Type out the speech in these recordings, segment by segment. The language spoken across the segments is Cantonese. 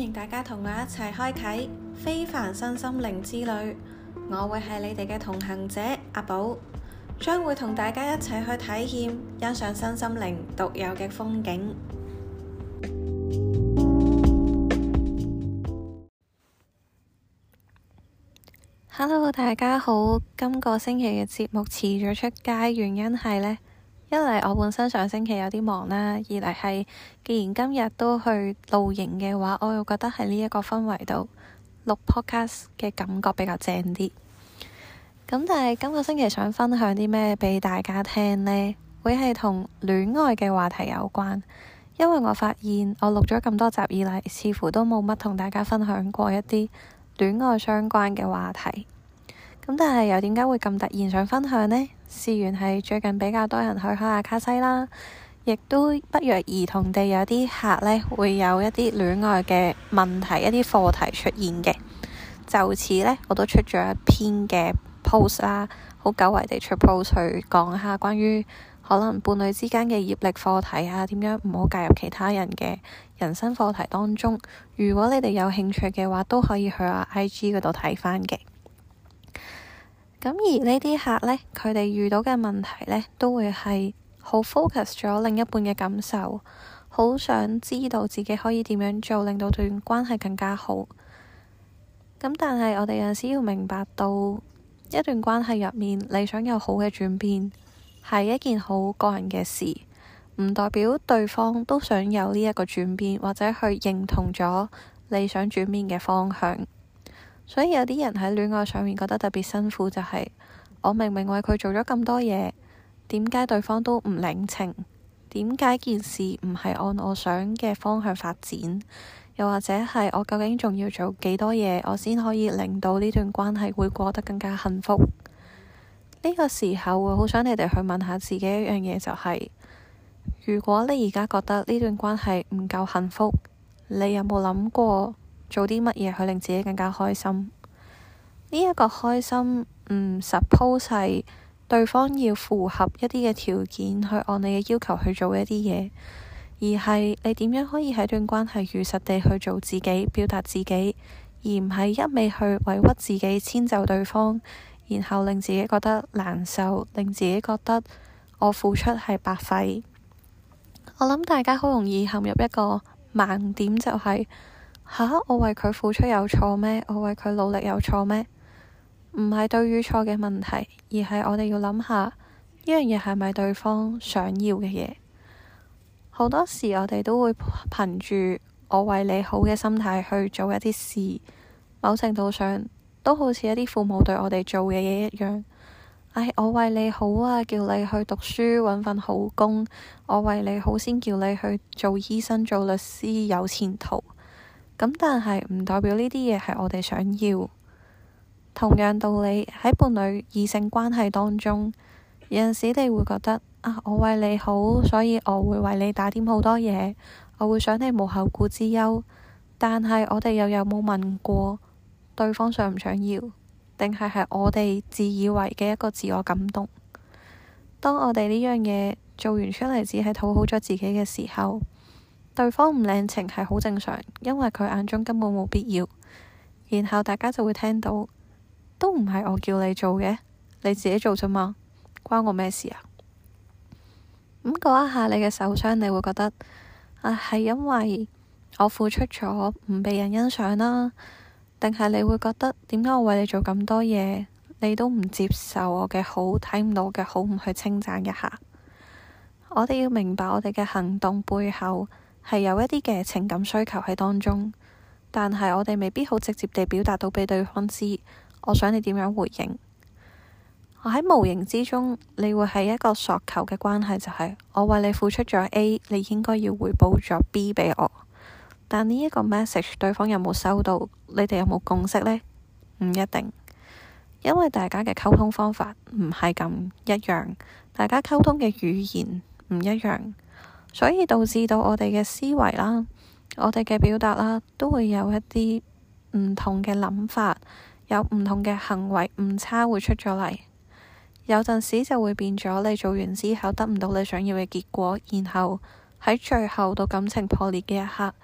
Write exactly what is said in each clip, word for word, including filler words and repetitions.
迎大家同我一齊開啟非凡身心靈之旅，我會係你哋嘅同行者阿寶，將會同大家一齊去體驗欣賞身心靈獨有嘅風景。Hello， 大家好，今個星期嘅節目遲咗出街，原因係呢：一嚟我本身上星期有啲忙啦，二嚟係既然今日都去露營嘅話，我又覺得喺呢一個氛圍度錄 podcast 嘅感覺比較正啲。咁但係今個星期想分享啲咩俾大家聽呢？會係同戀愛嘅話題有關，因為我發現我錄咗咁多集以嚟，似乎都冇乜同大家分享過一啲戀愛相關嘅話題。咁但係又點解會咁突然想分享呢？事緣係最近比較多人去開阿卡西啦，亦都不約而同地有啲客呢會有一啲戀愛嘅問題、一啲課題出現嘅。就此呢，我都出咗一篇嘅 post 啦，好久違地出 post 去講下關於可能伴侶之間嘅業力課題啊，點樣唔好介入其他人嘅人生課題當中。如果你哋有興趣嘅話，都可以去我 I G 嗰度睇返嘅。咁而呢啲客呢，佢哋遇到嘅問題呢，都會係好 focus 咗另一半嘅感受，好想知道自己可以點樣做，令到段關係更加好。咁但係我哋有陣時要明白到，一段關係入面，你想有好嘅轉變，係一件好個人嘅事，唔代表對方都想有呢一個轉變，或者去認同咗你想轉變嘅方向。所以有啲人喺戀愛上面覺得特別辛苦，就係我明明為佢做咗咁多嘢，點解對方都唔領情？點解件事唔係按我想嘅方向發展？又或者係我究竟仲要做幾多嘢，我先可以令到呢段關係會過得更加幸福？呢個時候會好想你哋去問下自己一樣嘢，就係如果你而家覺得呢段關係唔夠幸福，你有冇諗過做啲乜嘢去令自己更加開心？呢一個開心唔 suppose 係對方要符合一啲嘅條件去按你嘅要求去做一啲嘢，而係你點樣可以喺段關係如實地去做自己，表達自己，而唔係一味去委屈自己，遷就對方，然後令自己覺得難受，令自己覺得我付出係白費。我諗大家好容易陷入一個盲點，就係吓，我為佢付出有錯咩？我為佢努力有錯咩？唔係對與錯嘅問題，而係我哋要諗下呢樣嘢係咪對方想要嘅嘢。好多時我哋都會憑住我為你好嘅心態去做一啲事，某程度上都好似一啲父母對我哋做嘅嘢一樣。唉，我為你好啊，叫你去讀書搵份好工，我為你好先叫你去做醫生、做律師有前途。咁但係唔代表呢啲嘢係我哋想要。同樣道理，喺伴侶異性關係當中，有陣時你會覺得啊，我為你好，所以我會為你打點好多嘢，我會想你無後顧之憂。但係我哋又有冇問過對方想唔想要？定係係我哋自以為嘅一個自我感動？當我哋呢樣嘢做完出嚟，只係討好咗自己嘅時候，對方唔領情係好正常，因為佢眼中根本冇必要。然後大家就會聽到，都唔係我叫你做嘅，你自己做啫嘛，關我咩事啊？咁嗰一下你嘅受傷，你會覺得啊，係因為我付出咗唔被人欣賞啦，定係你會覺得點解我為你做咁多嘢，你都唔接受我嘅好，睇唔到我嘅好，唔去稱讚一下？我哋要明白，我哋嘅行動背後係有一啲嘅情感需求喺當中，但係我哋未必好直接地表達到俾對方知，我想你點樣回應。我喺無形之中，你會係一個索求嘅關係，就係我為你付出咗 A， 你應該要回報咗 B 俾我。但呢一個 message 對方有冇收到？你哋有冇共識呢？唔一定，因為大家嘅溝通方法唔係咁一樣，大家溝通嘅語言唔一樣，所以導致到我哋嘅思維啦，我哋嘅表達啦，都會有一啲唔同嘅諗法，有唔同嘅行為誤差會出咗嚟。有陣時就會變咗你做完之後得唔到你想要嘅結果，然後喺最後到感情破裂嘅一刻，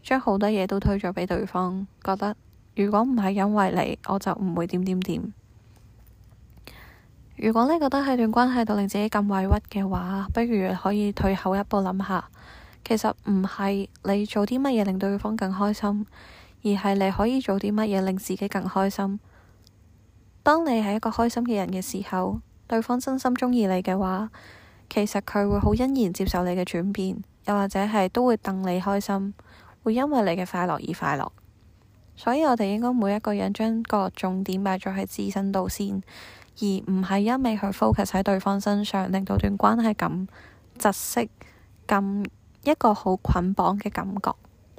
將好多嘢都推咗俾對方，覺得如果唔係因為你，我就唔會點點點。如果你覺得喺段關係度令自己咁委屈嘅話，不如可以退後一步諗下，其實唔係你做啲乜嘢令對方更開心，而係你可以做啲乜嘢令自己更開心。當你係一個開心嘅人嘅時候，對方真心鍾意你嘅話，其實佢會好欣然接受你嘅轉變，又或者係都會戥你開心，會因為你嘅快樂而快樂。所以我哋應該每一個人將個重點擺咗喺自身度先，而唔係一味去 focus 喺對方身上，令到段關係咁窒息，咁一個好捆綁嘅感覺。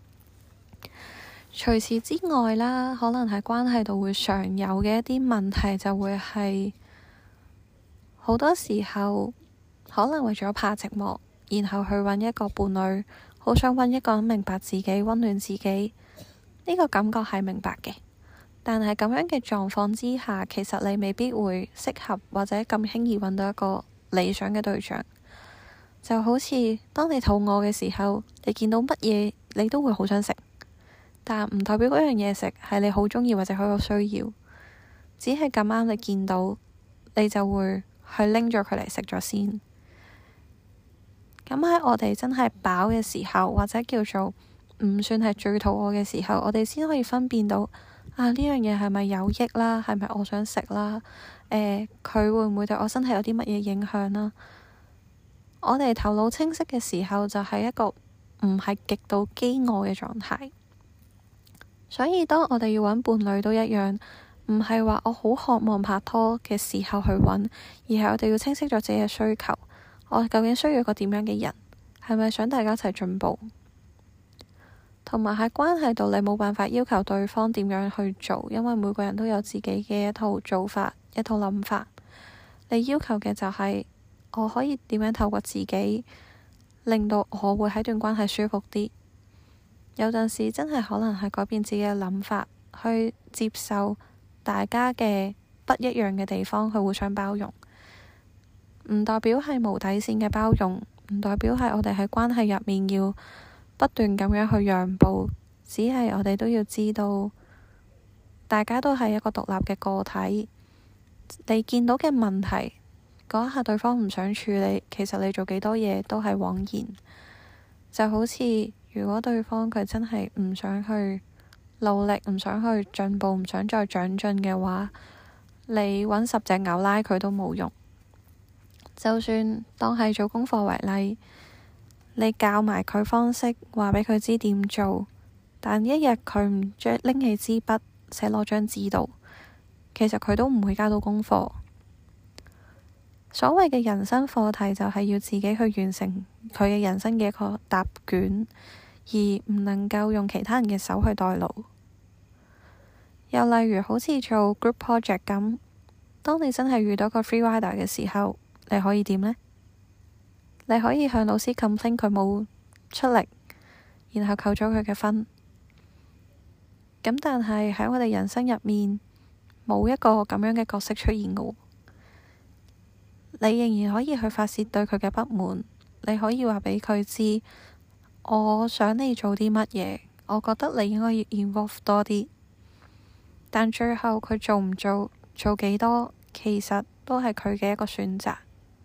除此之外啦，可能喺關係度會常有嘅一啲問題，就會係好多時候可能為咗怕寂寞，然後去揾一個伴侶，好想揾一個人明白自己、溫暖自己。呢個感覺係明白嘅，但係咁樣嘅狀況之下，其實你未必會適合或者咁輕易揾到一個理想嘅對象。就好似當你肚餓嘅時候，你見到乜嘢你都會好想食。但唔代表嗰樣嘢食係你好鍾意或者好有需要，只係咁啱你見到，你就會去拎咗佢嚟食咗先。咁喺我哋真係飽嘅時候，或者叫做唔算係最肚餓嘅時候，我哋先可以分辨到啊，呢樣嘢係咪有益啦，係咪我想食啦？誒、呃，佢會唔會對我身體有啲乜嘢影響啦？我哋頭腦清晰嘅時候，就係一個唔係極度飢餓嘅狀態。所以當我哋要揾伴侶都一樣，唔係話我好渴望拍拖嘅時候去揾，而係我哋要清晰咗自己嘅需求。我究竟需要一個點樣嘅人？係咪想大家一齊進步？同埋喺關係度，你冇辦法要求對方點樣去做，因為每個人都有自己嘅一套做法、一套諗法。你要求嘅就係我可以點樣透過自己，令到我會喺段關係舒服啲。有陣時真係可能係改變自己嘅諗法，去接受大家嘅不一樣嘅地方，去互相包容。唔代表係無底線嘅包容，唔代表係我哋喺關係入面要不斷咁樣去讓步，只係我哋都要知道，大家都係一個獨立嘅個體。你見到嘅問題，嗰一下對方唔想處理，其實你做幾多嘢都係枉然。就好似如果對方佢真係唔想去努力，唔想去進步，唔想再長進嘅話，你搵十隻牛拉佢都冇用。就算當係做功課為例，你教埋佢方式，話畀佢知點做，但一日佢唔將拎起支筆寫落張紙度，其實佢都唔會交到功課。所謂嘅人生課題就係要自己去完成佢嘅人生嘅一個答卷，而唔能夠用其他人嘅手去代勞。又例如好似做 group project 咁，當你真係遇到個 free rider 嘅時候，你可以點呢？你可以向老師 complain 佢冇出力，然後扣咗佢嘅分。咁但係喺我哋人生入面，冇一個咁樣嘅角色出現嘅。你仍然可以去發洩對佢嘅不滿，你可以話畀佢知，我想你做啲乜嘢，我覺得你應該要 involve 多啲。但最後佢做唔做，做幾多，其實都係佢嘅一個選擇。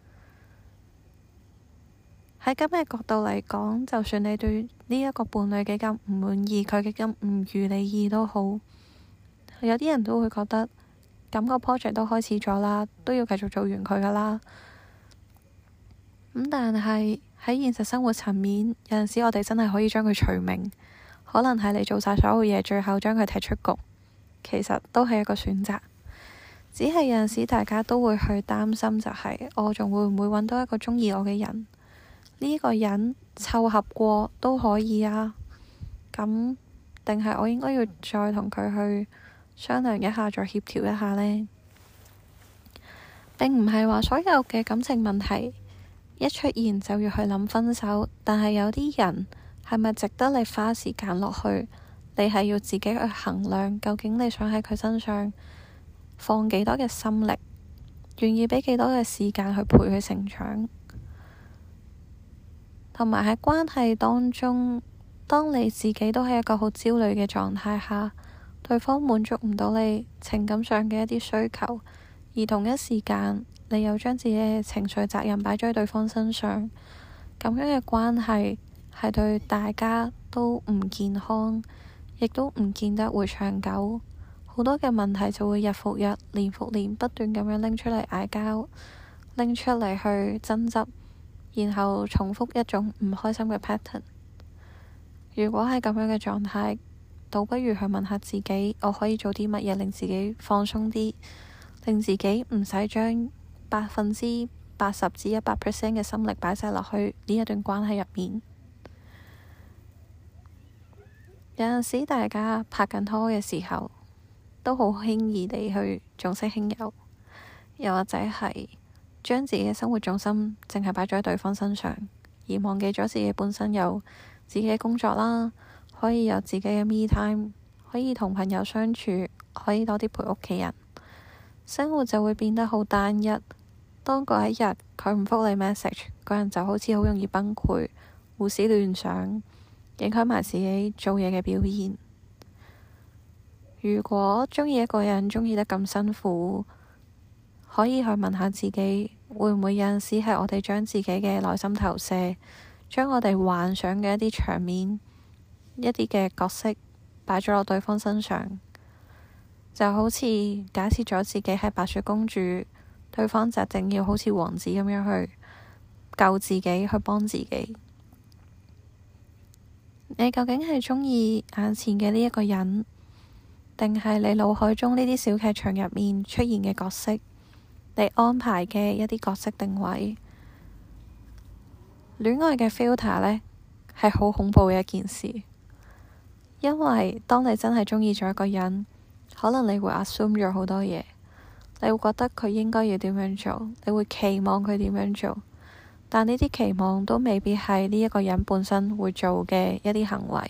喺今日角度嚟講，就算你對呢一個伴侶幾咁唔滿意，佢幾咁唔如你意都好，有啲人都會覺得，咁個 project 都開始咗啦，都要繼續做完佢噶啦。咁但係喺現實生活層面，有陣時我哋真係可以將佢除名，可能係你做晒所有嘢，最後將佢踢出局，其實都係一個選擇。只係有陣時大家都會去擔心，就係我仲會唔會揾到一個鍾意我嘅人？呢個人湊合過都可以啊。咁定係我應該要再同佢去商量一下，再協調一下呢？並唔係話所有嘅感情問題一出現就要去諗分手，但係有啲人係咪值得你花時間落去？你係要自己去衡量，究竟你想喺佢身上放幾多嘅心力，願意畀幾多嘅時間去陪佢成長。同埋喺關係當中， 當你自己都係一個好焦慮嘅狀態下，對方滿足唔到你情感上嘅一啲需求，而同一時間你又將自己嘅情緒責任擺咗喺對方身上，咁樣嘅關係係對大家都唔健康，亦都唔見得會長久。好多嘅問題就會日復日、年復年不斷咁樣拎出嚟嗌交，拎出嚟去爭執，然後重複一種唔開心嘅 pattern。如果係咁樣嘅狀態，倒不如去問下自己，我可以做啲乜嘢令自己放鬆啲，令自己唔使將百分之八十至一百 percent 嘅心力擺晒落去呢一段關係入面。有陣時大家拍緊拖嘅時候，都好輕易地去重色輕友，又或者係將自己嘅生活重心淨係擺咗喺對方身上，而忘記咗自己本身有自己嘅工作啦，可以有自己嘅 me time， 可以同朋友相處，可以多啲陪屋企人，生活就會變得好單一。當嗰一日佢唔覆你 message， 個人就好似好容易崩潰，胡思亂想，影響埋自己做嘢嘅表現。如果鍾意一個人鍾意得咁辛苦，可以去問下自己，會唔會有陣時係我哋將自己嘅內心投射，將我哋幻想嘅一啲場面、一啲嘅角色擺咗落對方身上，就好似假設咗自己係白雪公主，對方就一定要好似王子咁樣去救自己，去幫自己。你究竟係鍾意眼前嘅呢一個人，定係你腦海中呢啲小劇場入面出現嘅角色，你安排嘅一啲角色定位？戀愛嘅 filter 呢，係好恐怖嘅一件事，因為當你真係鍾意咗一個人，可能你會 assume 咗好多嘢，你會覺得佢應該要點樣做，你會期望佢點樣做，但呢啲期望都未必係呢一個人本身會做嘅一啲行為。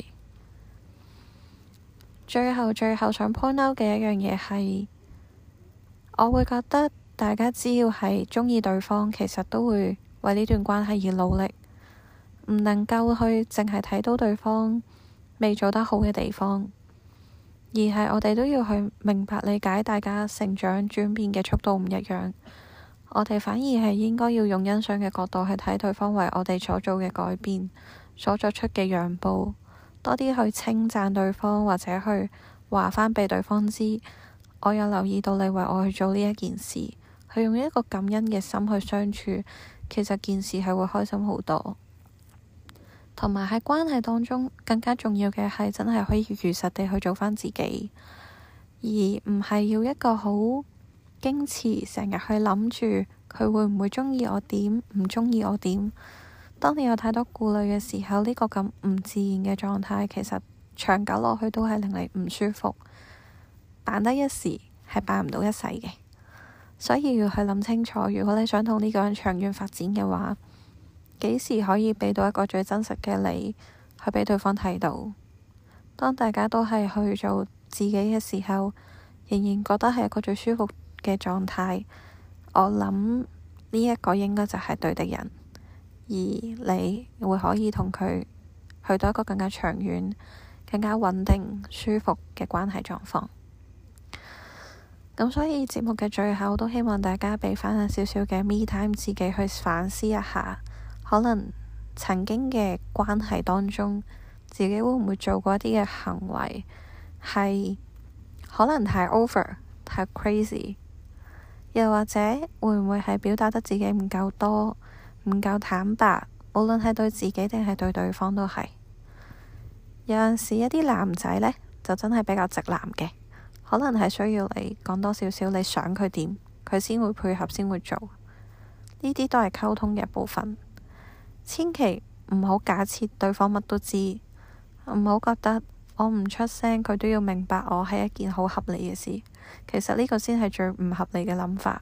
最後最後想 point out 嘅一樣嘢係，我會覺得大家只要係鍾意對方，其實都會為呢段關係而努力，唔能夠去淨係睇到對方未做得好嘅地方，而係我哋都要去明白理解大家成長轉變嘅速度唔一樣。我哋反而係應該要用欣賞嘅角度去睇對方為我哋所做嘅改變，所作出嘅讓步，多啲去稱讚對方，或者去話返畀對方知，我有留意到你為我去做呢一件事，去用一個感恩嘅心去相處，其實件事係會開心好多。同埋喺關係當中，更加重要嘅係真係可以如實地去做返自己，而唔係要一個好矜持，成日去諗住佢會唔會鍾意我點，唔鍾意我點。當你有太多顧慮嘅時候，呢個咁唔自然嘅狀態，其實長久落去都係令你唔舒服。辦得一時係辦唔到一世嘅，所以要去諗清楚，如果你想同呢個人長遠發展嘅話，幾時可以畀到一個最真實嘅你去畀對方睇到。當大家都係去做自己嘅時候，仍然覺得係一個最舒服嘅狀態，我諗呢一個應該就係對的人，而你會可以同佢去到一個更加長遠、更加穩定、舒服嘅關係狀況。咁所以節目嘅最後都希望大家畀翻少少嘅 me time 自己去反思一下，可能曾經嘅關係當中，自己會唔會做過一啲嘅行為係可能太 over、太 crazy， 又或者會唔會係表達得自己唔夠多、唔夠坦白，無論係對自己定係對對方都係。有陣時一啲男仔呢，就真係比較直男嘅，可能係需要你講多少少你想佢點，佢先會配合，先會做。呢啲都係溝通嘅部分。千祈唔好假設對方乜都知，唔好覺得我唔出聲佢都要明白我係一件好合理嘅事。其實呢個先係最唔合理嘅諗法。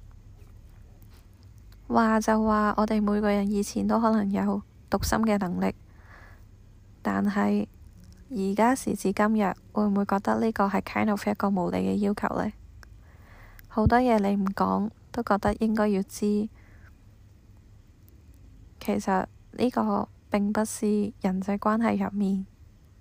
話就話我哋每個人以前都可能有讀心嘅能力，但係而家時至今日，會唔會覺得呢個係 kind of 一個無理嘅要求呢？好多嘢你唔講都覺得應該要知，其實呢個並不是人際關係入面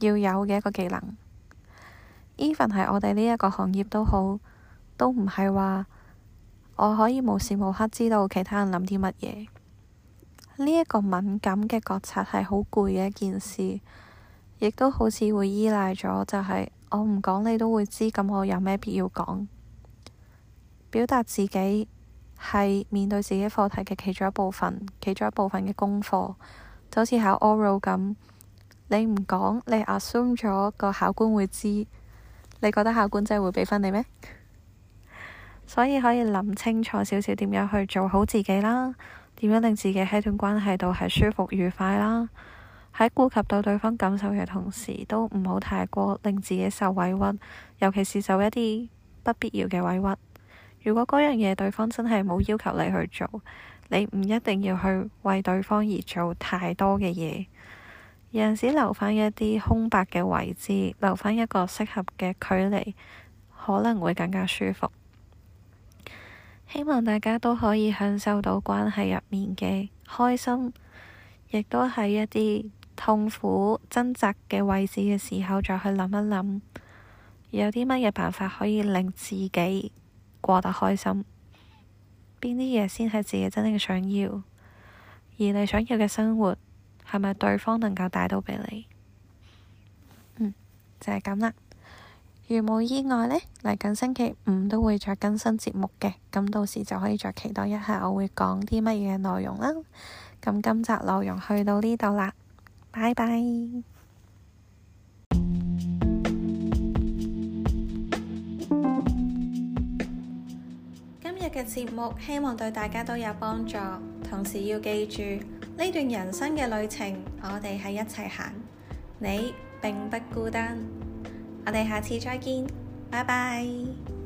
要有嘅一個技能。even 係我哋呢一個行業都好，都唔係話我可以無時無刻知道其他人諗啲乜嘢。呢一個敏感嘅覺察係好攰嘅一件事，亦都好似會依賴咗，就係我唔講你都會知，咁我有咩必要講？表達自己係面對自己課題嘅其中一部分，其中一部分嘅功課，就好似考 oral 咁，你唔講，你 assume 咗個考官會知，你覺得考官真係會畀分你咩？所以可以諗清楚少少點樣去做好自己啦，點樣令自己喺段關係度係舒服愉快啦，喺顧及到對方感受嘅同時，都唔好太過令自己受委屈，尤其是受一啲不必要嘅委屈。如果嗰樣嘢對方真係冇要求你去做，你唔一定要去為對方而做太多嘅嘢。有陣時留返一啲空白嘅位置，留返一個適合嘅距離，可能會更加舒服。希望大家都可以享受到關係入面嘅開心，亦都喺一啲痛苦掙扎嘅位置嘅時候，再去諗一諗，有啲乜嘢辦法可以令自己過得開心，邊啲嘢先係自己真正想要，而你想要嘅生活係咪對方能夠帶到畀你？嗯，就係咁啦。如無意外呢，嚟緊星期五都會再更新節目嘅，咁到時就可以再期待一下我會講啲乜嘢內容啦。咁今集內容去到呢度啦，拜拜。今日嘅節目希望對大家都有幫助，同時要記住呢段人生嘅旅程，我哋係一齊行，你並不孤單。我哋下次再見，拜拜。